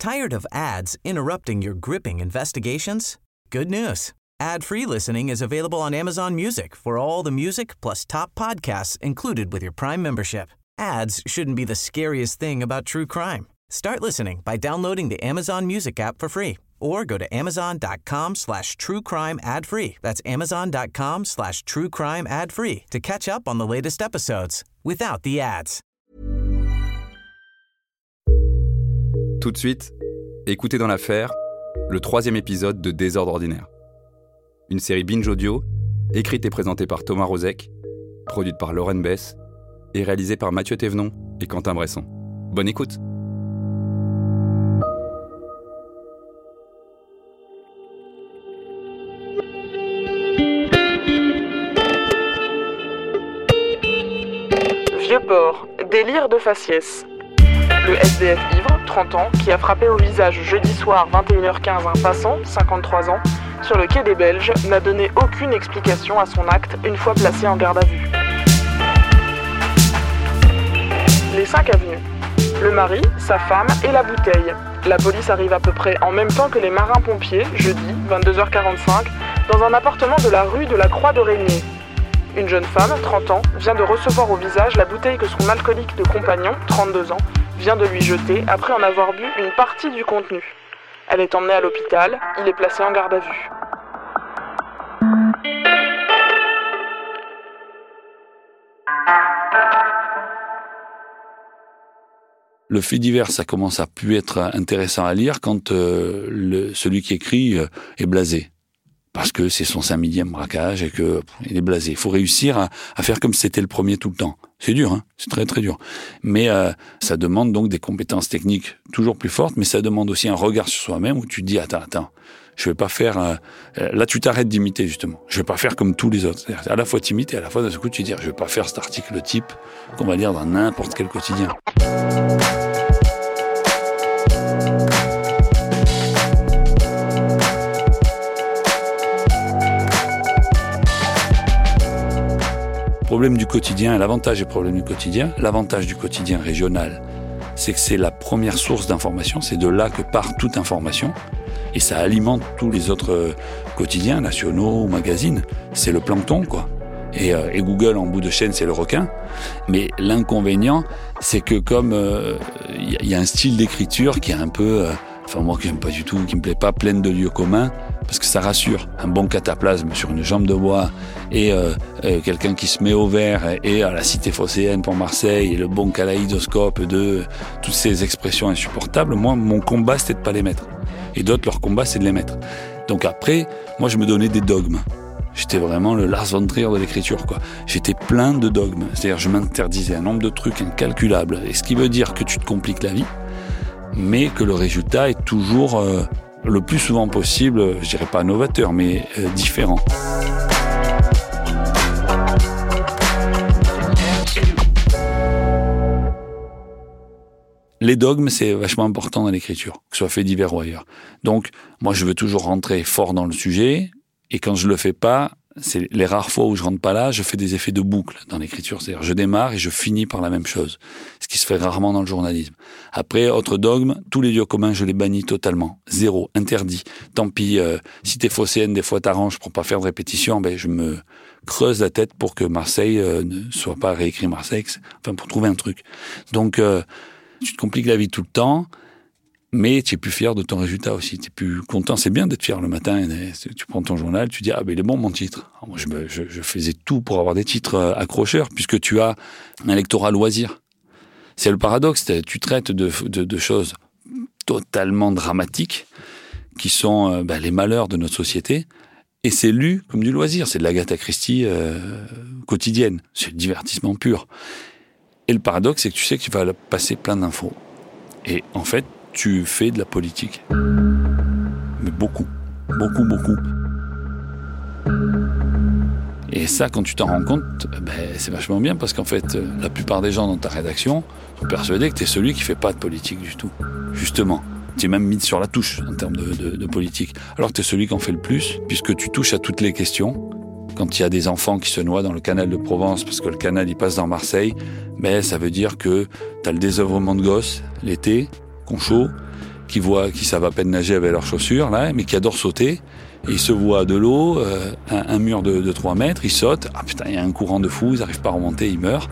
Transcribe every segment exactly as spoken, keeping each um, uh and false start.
Tired of ads interrupting your gripping investigations? Good news. Ad-free listening is available on Amazon Music for all the music plus top podcasts included with your Prime membership. Ads shouldn't be the scariest thing about true crime. Start listening by downloading the Amazon Music app for free or go to amazon.com slash true crime ad free. That's amazon.com slash true crime ad free to catch up on the latest episodes without the ads. Tout de suite, écoutez dans l'affaire le troisième épisode de Désordre ordinaire. Une série binge audio, écrite et présentée par Thomas Rozek, produite par Lauren Bess et réalisée par Mathieu Thévenon et Quentin Bresson. Bonne écoute. Vieux-Port, délire de faciès. Le S D F ivre, trente ans, qui a frappé au visage jeudi soir vingt et une heures quinze un passant, cinquante-trois ans, sur le quai des Belges, n'a donné aucune explication à son acte une fois placé en garde à vue. Les cinq avenues. Le mari, sa femme et la bouteille. La police arrive à peu près en même temps que les marins-pompiers, jeudi, vingt-deux heures quarante-cinq, dans un appartement de la rue de la Croix-d'Aurigny. Une jeune femme, trente ans, vient de recevoir au visage la bouteille que son alcoolique de compagnon, trente-deux ans, vient de lui jeter après en avoir bu une partie du contenu. Elle est emmenée à l'hôpital, il est placé en garde à vue. Le fait divers, ça commence à plus être intéressant à lire quand euh, le, celui qui écrit euh, est blasé. Parce que c'est son cinq millième braquage et que pff, il est blasé. Il faut réussir à, à faire comme si c'était le premier tout le temps. C'est dur, hein, c'est très très dur. Mais euh, ça demande donc des compétences techniques toujours plus fortes, mais ça demande aussi un regard sur soi-même où tu te dis attends, attends, je vais pas faire. Euh, là, tu t'arrêtes d'imiter justement. Je vais pas faire comme tous les autres. C'est-à-dire, à la fois t'imites et à la fois d'un coup tu te dis je vais pas faire cet article type qu'on va lire dans n'importe quel quotidien. Problème du quotidien et l'avantage des problèmes du quotidien. L'avantage du quotidien régional, c'est que c'est la première source d'information. C'est de là que part toute information. Et ça alimente tous les autres quotidiens, nationaux ou magazines. C'est le plancton, quoi. Et, euh, et Google, en bout de chaîne, c'est le requin. Mais l'inconvénient, c'est que comme il euh, y, y a un style d'écriture qui est un peu... Euh, enfin, moi, que j'aime pas du tout, qui me plaît pas, pleine de lieux communs, parce que ça rassure. Un bon cataplasme sur une jambe de bois et euh, euh, quelqu'un qui se met au vert et à la cité phocéenne pour Marseille et le bon kaléidoscope de toutes ces expressions insupportables. Moi, mon combat, c'était de pas les mettre. Et d'autres, leur combat, c'est de les mettre. Donc après, moi, je me donnais des dogmes. J'étais vraiment le Lars von Trier de l'écriture, quoi. J'étais plein de dogmes. C'est-à-dire, je m'interdisais un nombre de trucs incalculables. Et ce qui veut dire que tu te compliques la vie, mais que le résultat est toujours, euh, le plus souvent possible, je dirais pas novateur, mais euh, différent. Les dogmes, c'est vachement important dans l'écriture, que ce soit fait divers ou ailleurs. Donc, moi, je veux toujours rentrer fort dans le sujet, et quand je le fais pas, c'est les rares fois où je rentre pas là, je fais des effets de boucle dans l'écriture. C'est-à-dire, je démarre et je finis par la même chose. Ce qui se fait rarement dans le journalisme. Après, autre dogme, tous les lieux communs, je les bannis totalement. Zéro, interdit. Tant pis, euh, si t'es phocéenne, des fois t'arranges pour pas faire de répétition, ben, je me creuse la tête pour que Marseille euh, ne soit pas réécrit Marseille, enfin, pour trouver un truc. Donc, euh, tu te compliques la vie tout le temps. Mais tu es plus fier de ton résultat aussi. Tu es plus content. C'est bien d'être fier le matin. Tu prends ton journal, tu dis « Ah, ben il est bon mon titre ». Moi, je, me, je, je faisais tout pour avoir des titres accrocheurs, puisque tu as un lectorat loisir. C'est le paradoxe. Tu traites de, de, de choses totalement dramatiques, qui sont ben, les malheurs de notre société, et c'est lu comme du loisir. C'est de l'Agatha Christie euh, quotidienne. C'est le divertissement pur. Et le paradoxe, c'est que tu sais que tu vas passer plein d'infos. Et en fait, tu fais de la politique. Mais beaucoup. Beaucoup, beaucoup. Et ça, quand tu t'en rends compte, ben, c'est vachement bien parce qu'en fait, la plupart des gens dans ta rédaction sont persuadés que tu es celui qui fait pas de politique du tout. Justement. Tu es même mis sur la touche en termes de, de, de politique. Alors que tu es celui qui en fait le plus, puisque tu touches à toutes les questions. Quand il y a des enfants qui se noient dans le canal de Provence parce que le canal il passe dans Marseille, ben, ça veut dire que tu as le désœuvrement de gosses l'été, qu'on chaud, qui voient, qui savent à peine nager avec leurs chaussures, là, mais qui adorent sauter. Et ils se voient de l'eau, euh, un, un mur de, de trois mètres, ils sautent. Ah putain, il y a un courant de fou, ils n'arrivent pas à remonter, ils meurent.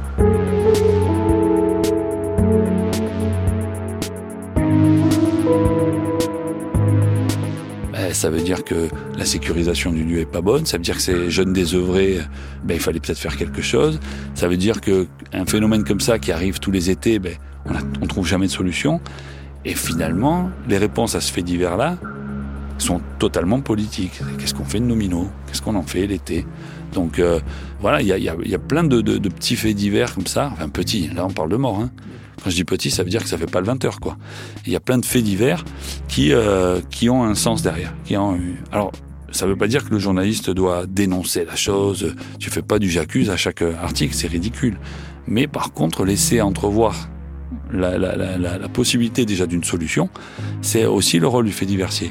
Ben, ça veut dire que la sécurisation du lieu est pas bonne. Ça veut dire que ces jeunes désœuvrés, ben, il fallait peut-être faire quelque chose. Ça veut dire qu'un phénomène comme ça qui arrive tous les étés, ben, on ne trouve jamais de solution. Et finalement, les réponses à ce fait divers-là sont totalement politiques. Qu'est-ce qu'on fait de nos minots ? Qu'est-ce qu'on en fait l'été ? Donc euh, voilà, il y a, y, a, y a plein de, de, de petits faits divers comme ça. Enfin petits, là on parle de mort. Hein. Quand je dis petit, ça veut dire que ça fait pas le vingt heures, quoi. Il y a plein de faits divers qui, euh, qui ont un sens derrière. Qui ont... Alors, ça veut pas dire que le journaliste doit dénoncer la chose. Tu fais pas du j'accuse à chaque article, c'est ridicule. Mais par contre, laisser entrevoir la, la, la, la, la possibilité déjà d'une solution, c'est aussi le rôle du fait diversier.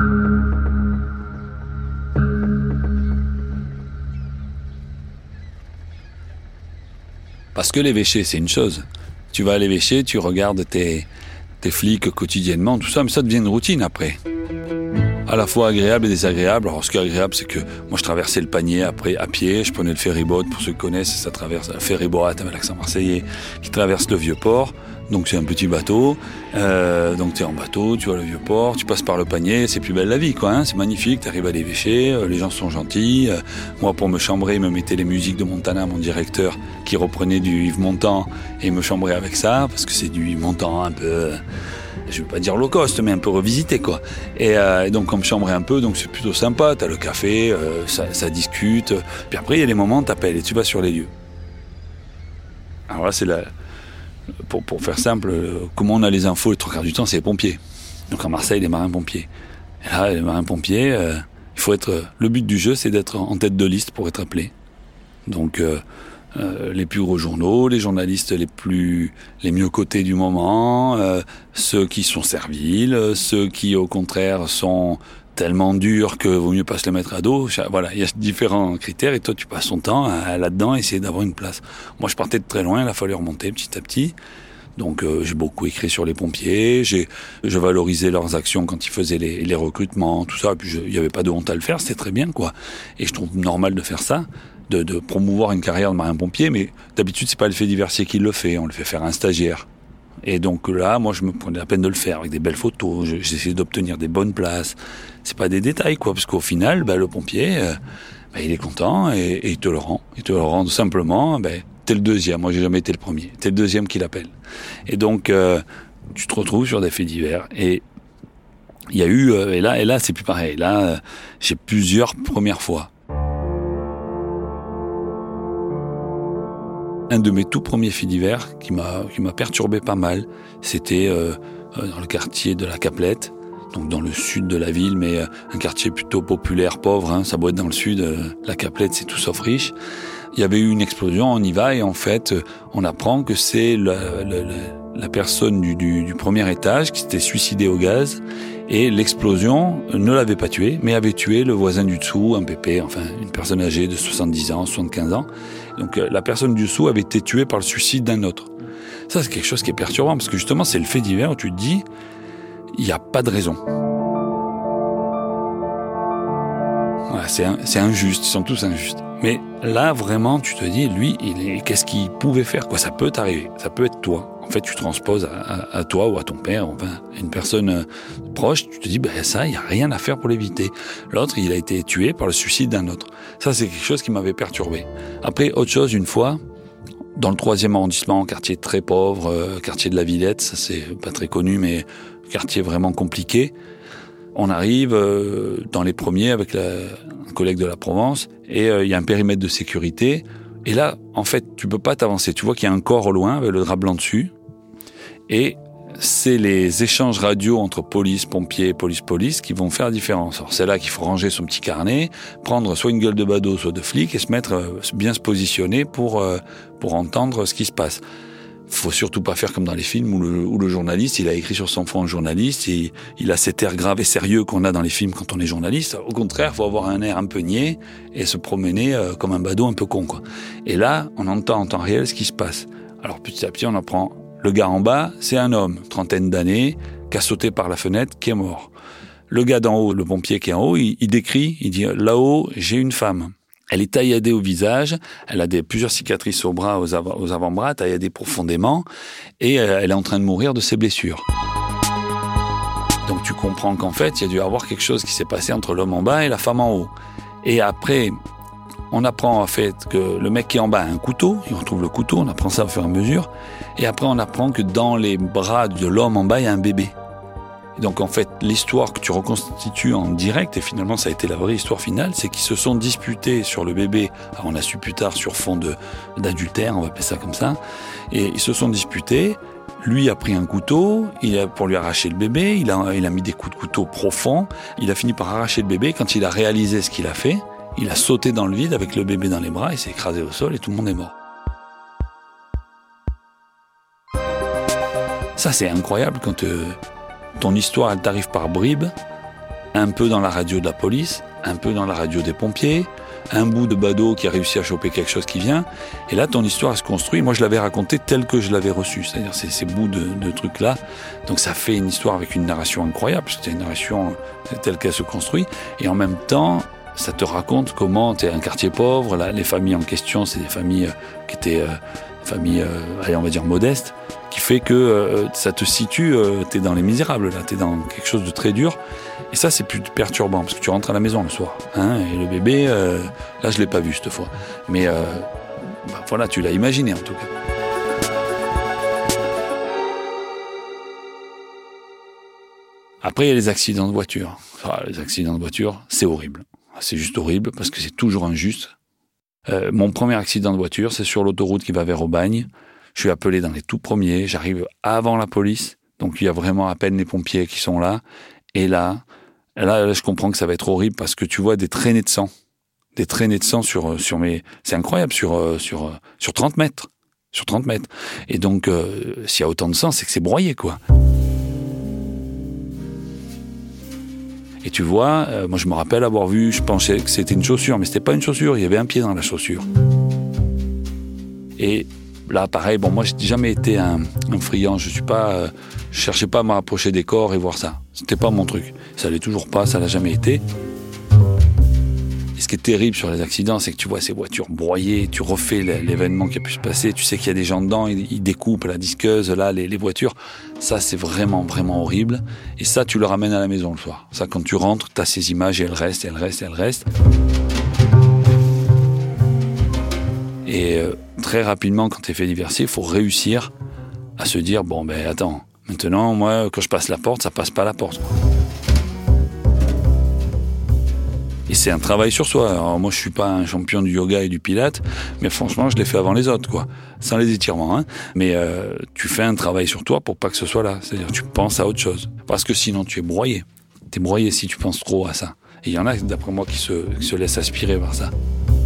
Parce que l'évêché, c'est une chose. Tu vas à l'évêché, tu regardes tes, tes flics quotidiennement, tout ça, mais ça devient une routine après. À la fois agréable et désagréable. Alors, ce qui est agréable, c'est que moi, je traversais le Panier après à pied, je prenais le ferryboat, pour ceux qui connaissent, ça traverse, un ferryboat avec l'accent marseillais, qui traverse le Vieux-Port. Donc, c'est un petit bateau. Euh, donc, tu es en bateau, tu vois le Vieux-Port, tu passes par le Panier, c'est plus belle la vie, quoi. Hein, c'est magnifique, tu arrives à l'évêché, euh, les gens sont gentils. Euh, moi, pour me chambrer, il me mettait les musiques de Montana, mon directeur, qui reprenait du Yves Montand, et il me chambrait avec ça, parce que c'est du Yves Montand un peu... Euh, je veux pas dire low cost, mais un peu revisité, quoi. Et, euh, et donc, on me chambrait un peu, donc c'est plutôt sympa. T'as le café, euh, ça, ça discute. Puis après, il y a des moments où t'appelles et tu vas sur les lieux. Alors là, c'est la... Pour, pour faire simple, euh, comment on a les infos le trois quarts du temps, c'est les pompiers. Donc à Marseille, les marins-pompiers. Et là, les marins-pompiers, euh, il faut être... Le but du jeu, c'est d'être en tête de liste pour être appelé. Donc... Euh, Euh, les plus gros journaux, les journalistes les plus les mieux cotés du moment, euh, ceux qui sont serviles, ceux qui au contraire sont tellement durs que vaut mieux pas se les mettre à dos. Voilà, il y a différents critères et toi tu passes ton temps à, à, là-dedans à essayer d'avoir une place. Moi je partais de très loin, il a fallu remonter petit à petit. Donc euh, j'ai beaucoup écrit sur les pompiers, j'ai je valorisais leurs actions quand ils faisaient les, les recrutements, tout ça. Et puis il y avait pas de honte à le faire, c'était très bien, quoi. Et je trouve normal de faire ça. De, de promouvoir une carrière de marin-pompier, mais d'habitude, c'est pas le fait diversier qui le fait, on le fait faire à un stagiaire. Et donc là, moi, je me prenais la peine de le faire avec des belles photos, j'essayais d'obtenir des bonnes places. C'est pas des détails, quoi, parce qu'au final, ben, le pompier, euh, ben, il est content et, et il te le rend. Il te le rend tout simplement, ben, t'es le deuxième, moi j'ai jamais été le premier, t'es le deuxième qui l'appelle. Et donc, euh, tu te retrouves sur des faits divers. Et il y a eu, euh, et là, et là, c'est plus pareil. Là, euh, j'ai plusieurs premières fois. Un de mes tout premiers faits divers qui m'a qui m'a perturbé pas mal, c'était euh, dans le quartier de la Caplette, donc dans le sud de la ville, mais euh, un quartier plutôt populaire, pauvre. Hein, ça doit être dans le sud. Euh, la Caplette, c'est tout sauf riche. Il y avait eu une explosion, on y va et en fait, on apprend que c'est la, la, la personne du, du, du premier étage qui s'était suicidée au gaz. Et l'explosion ne l'avait pas tué, mais avait tué le voisin du dessous, un pépé, enfin une personne âgée de soixante-dix ans, soixante-quinze ans. Donc la personne du dessous avait été tuée par le suicide d'un autre. Ça, c'est quelque chose qui est perturbant, parce que justement, c'est le fait divers où tu te dis, il n'y a pas de raison. Voilà, c'est, un, c'est injuste, ils sont tous injustes. Mais là, vraiment, tu te dis, lui, il est, qu'est-ce qu'il pouvait faire, quoi ? Ça peut t'arriver, ça peut être toi. En fait, tu transposes à, à, à toi ou à ton père, enfin, à une personne proche, tu te dis, ben ça, il n'y a rien à faire pour l'éviter. L'autre, il a été tué par le suicide d'un autre. Ça, c'est quelque chose qui m'avait perturbé. Après, autre chose, une fois, dans le troisième arrondissement, quartier très pauvre, euh, quartier de la Villette, ça c'est pas très connu, mais quartier vraiment compliqué. On arrive euh, dans les premiers avec la, un collègue de la Provence, et il euh, y a un périmètre de sécurité. Et là, en fait, tu peux pas t'avancer. Tu vois qu'il y a un corps au loin avec le drap blanc dessus. Et c'est les échanges radio entre police, pompiers, police, police qui vont faire la différence. Alors c'est là qu'il faut ranger son petit carnet, prendre soit une gueule de badaud, soit de flic et se mettre, bien se positionner pour, pour entendre ce qui se passe. Faut surtout pas faire comme dans les films où le, où le journaliste, il a écrit sur son front journaliste, et il a cet air grave et sérieux qu'on a dans les films quand on est journaliste. Au contraire, faut avoir un air un peu niais et se promener euh, comme un badaud un peu con, quoi. Et là, on entend en temps réel ce qui se passe. Alors petit à petit, on apprend. Le gars en bas, c'est un homme, trentaine d'années, qui a sauté par la fenêtre, qui est mort. Le gars d'en haut, le pompier qui est en haut, il, il décrit, il dit « Là-haut, j'ai une femme. Elle est tailladée au visage, elle a des, plusieurs cicatrices aux bras, aux, av- aux avant-bras, tailladée profondément, et euh, elle est en train de mourir de ses blessures. » Donc tu comprends qu'en fait, il y a dû y avoir quelque chose qui s'est passé entre l'homme en bas et la femme en haut. Et après, on apprend en fait que le mec qui est en bas a un couteau, et on trouve le couteau, on apprend ça au fur et à mesure, et après on apprend que dans les bras de l'homme en bas, il y a un bébé. Et donc en fait, l'histoire que tu reconstitues en direct, et finalement ça a été la vraie histoire finale, c'est qu'ils se sont disputés sur le bébé, alors on a su plus tard sur fond de, d'adultère, on va appeler ça comme ça, et ils se sont disputés, lui a pris un couteau, il a, pour lui arracher le bébé, il a, il a mis des coups de couteau profonds, il a fini par arracher le bébé, quand il a réalisé ce qu'il a fait, il a sauté dans le vide avec le bébé dans les bras, il s'est écrasé au sol et tout le monde est mort. Ça c'est incroyable quand... Euh, ton histoire, elle t'arrive par bribes, un peu dans la radio de la police, un peu dans la radio des pompiers, un bout de badaud qui a réussi à choper quelque chose qui vient, et là, ton histoire, elle se construit. Moi, je l'avais racontée telle que je l'avais reçue, c'est-à-dire ces, ces bouts de, de trucs-là. Donc, ça fait une histoire avec une narration incroyable, c'est une narration telle qu'elle se construit, et en même temps, ça te raconte comment t'es un quartier pauvre, là, les familles en question, c'est des familles qui étaient, euh, familles, euh, allez, on va dire modestes, qui fait que euh, ça te situe, euh, t'es dans les misérables, là, t'es dans quelque chose de très dur. Et ça, c'est plus perturbant, parce que tu rentres à la maison le soir, hein, et le bébé, euh, là, je l'ai pas vu cette fois. Mais euh, bah, voilà, tu l'as imaginé en tout cas. Après, il y a les accidents de voiture. Enfin, les accidents de voiture, c'est horrible. C'est juste horrible, parce que c'est toujours injuste. Euh, mon premier accident de voiture, c'est sur l'autoroute qui va vers Aubagne. Je suis appelé dans les tout premiers, j'arrive avant la police, donc il y a vraiment à peine les pompiers qui sont là. Et là, là, là, je comprends que ça va être horrible parce que tu vois des traînées de sang, des traînées de sang sur sur mes, c'est incroyable, sur sur sur trente mètres, sur trente mètres. Et donc, euh, s'il y a autant de sang, c'est que c'est broyé, quoi. Et tu vois, euh, moi je me rappelle avoir vu, je pensais que c'était une chaussure, mais c'était pas une chaussure, il y avait un pied dans la chaussure. Et là, pareil, bon, moi, j'ai jamais été un, un friand. Je suis pas, euh, je cherchais pas à me rapprocher des corps et voir ça. C'était pas mon truc. Ça l'est toujours pas, ça l'a jamais été. Et ce qui est terrible sur les accidents, c'est que tu vois ces voitures broyées, tu refais l'événement qui a pu se passer, tu sais qu'il y a des gens dedans, ils, ils découpent la disqueuse, là, les, les voitures. Ça, c'est vraiment, vraiment horrible. Et ça, tu le ramènes à la maison le soir. Ça, quand tu rentres, t'as ces images et elles restent, elles restent, elles restent. Et euh, très rapidement, quand tu es fait divorcer, il faut réussir à se dire, bon, ben attends, maintenant, moi, quand je passe la porte, ça passe pas la porte. Et c'est un travail sur soi. Alors moi, je suis pas un champion du yoga et du pilate, mais franchement, je l'ai fait avant les autres, quoi. Sans les étirements, hein. Mais euh, tu fais un travail sur toi pour pas que ce soit là. C'est-à-dire, tu penses à autre chose. Parce que sinon, tu es broyé. Tu es broyé si tu penses trop à ça. Et il y en a, d'après moi, qui se, qui se laissent aspirer par ça.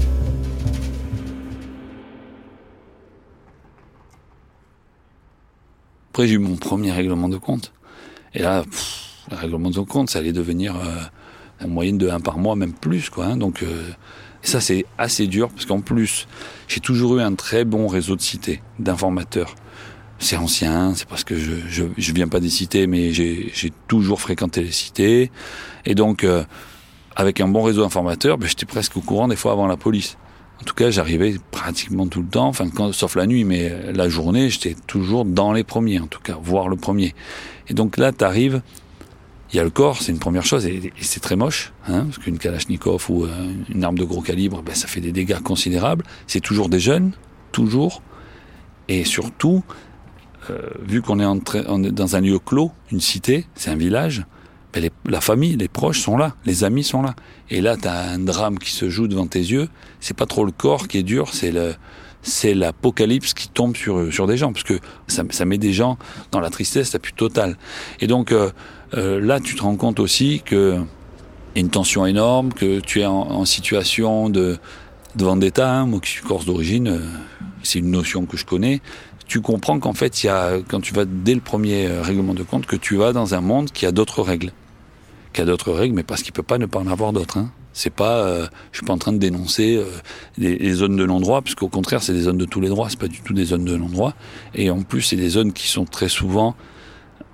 Après, j'ai eu mon premier règlement de compte. Et là, pff, le règlement de compte, ça allait devenir euh, en moyenne de un par mois, même plus, quoi. Hein. Donc, euh, ça, c'est assez dur, parce qu'en plus, j'ai toujours eu un très bon réseau de cités, d'informateurs. C'est ancien, c'est parce que je, je, je viens pas des cités, mais j'ai, j'ai toujours fréquenté les cités. Et donc, euh, avec un bon réseau d'informateurs, ben, j'étais presque au courant des fois avant la police. En tout cas, j'arrivais pratiquement tout le temps, enfin, quand, sauf la nuit, mais la journée, j'étais toujours dans les premiers, en tout cas, voire le premier. Et donc là, t'arrives, il y a le corps, c'est une première chose, et, et c'est très moche, hein, parce qu'une Kalachnikov ou euh, une arme de gros calibre, ben, ça fait des dégâts considérables. C'est toujours des jeunes, toujours, et surtout, euh, vu qu'on est, en tra- on est dans un lieu clos, une cité, c'est un village, ben les, la famille, les proches sont là, les amis sont là. Et là, t'as un drame qui se joue devant tes yeux. C'est pas trop le corps qui est dur, c'est le, c'est l'apocalypse qui tombe sur sur des gens, parce que ça, ça met des gens dans la tristesse la plus totale. Et donc euh, euh, là, tu te rends compte aussi que y a une tension énorme, que tu es en, en situation de de vendetta. Hein, moi, qui suis corse d'origine, euh, c'est une notion que je connais. Tu comprends qu'en fait, il y a, quand tu vas dès le premier règlement de compte, que tu vas dans un monde qui a d'autres règles. Qui a d'autres règles, mais parce qu'il peut pas ne pas en avoir d'autres. Hein. C'est pas, euh, je suis pas en train de dénoncer euh, les, les zones de non-droit, parce qu'au contraire, c'est des zones de tous les droits, c'est pas du tout des zones de non-droit. Et en plus, c'est des zones qui sont très souvent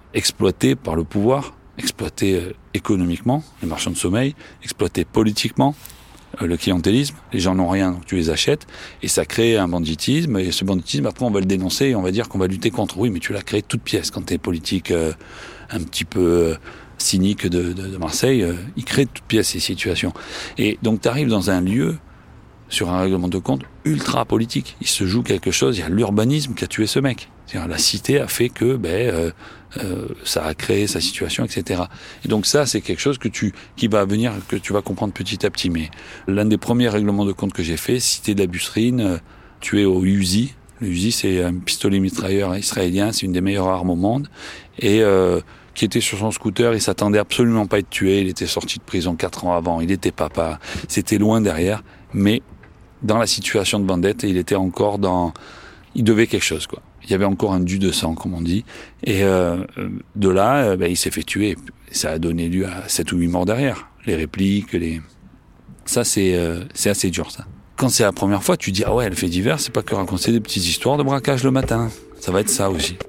exploités par le pouvoir, exploités euh, économiquement, les marchands de sommeil, exploités politiquement, euh, le clientélisme, les gens n'ont rien, donc tu les achètes, et ça crée un banditisme, et ce banditisme, après, on va le dénoncer, et on va dire qu'on va lutter contre. Oui, mais tu l'as créé de toutes pièces, quand t'es politique euh, un petit peu euh, cynique de, de, de Marseille, euh, il crée de toutes pièces ces situations. Et donc, t'arrives dans un lieu, sur un règlement de compte ultra politique. Il se joue quelque chose, il y a l'urbanisme qui a tué ce mec. C'est-à-dire, la cité a fait que ben, euh, euh, ça a créé sa situation, et cetera. Et donc ça, c'est quelque chose que tu, qui va venir, que tu vas comprendre petit à petit. Mais l'un des premiers règlements de compte que j'ai fait, cité de la Busserine, euh, tué au Uzi. Le Uzi, c'est un pistolet mitrailleur israélien, c'est une des meilleures armes au monde. Et euh, qui était sur son scooter, il s'attendait absolument pas à être tué. Il était sorti de prison quatre ans avant, il était papa, c'était loin derrière. Mais dans la situation de vendette, il était encore dans... Il devait quelque chose, quoi. Il y avait encore un dû de sang, comme on dit. Et euh, de là, euh, ben, il s'est fait tuer. Ça a donné lieu à sept ou huit morts derrière. Les répliques, les... Ça, c'est, euh, c'est assez dur, ça. Quand c'est la première fois, tu dis, ah ouais, le fait divers, c'est pas que raconter des petites histoires de braquage le matin. Ça va être ça aussi.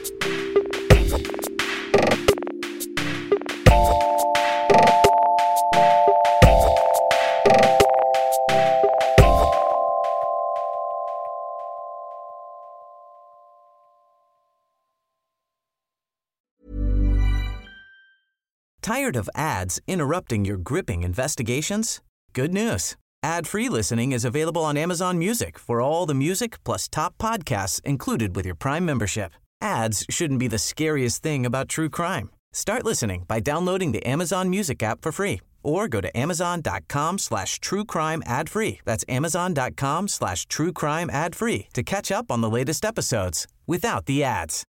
Tired of ads interrupting your gripping investigations? Good news. Ad-free listening is available on Amazon Music for all the music plus top podcasts included with your Prime membership. Ads shouldn't be the scariest thing about true crime. Start listening by downloading the Amazon Music app for free or go to amazon.com slash true crime ad free. That's amazon.com slash true crime ad free to catch up on the latest episodes without the ads.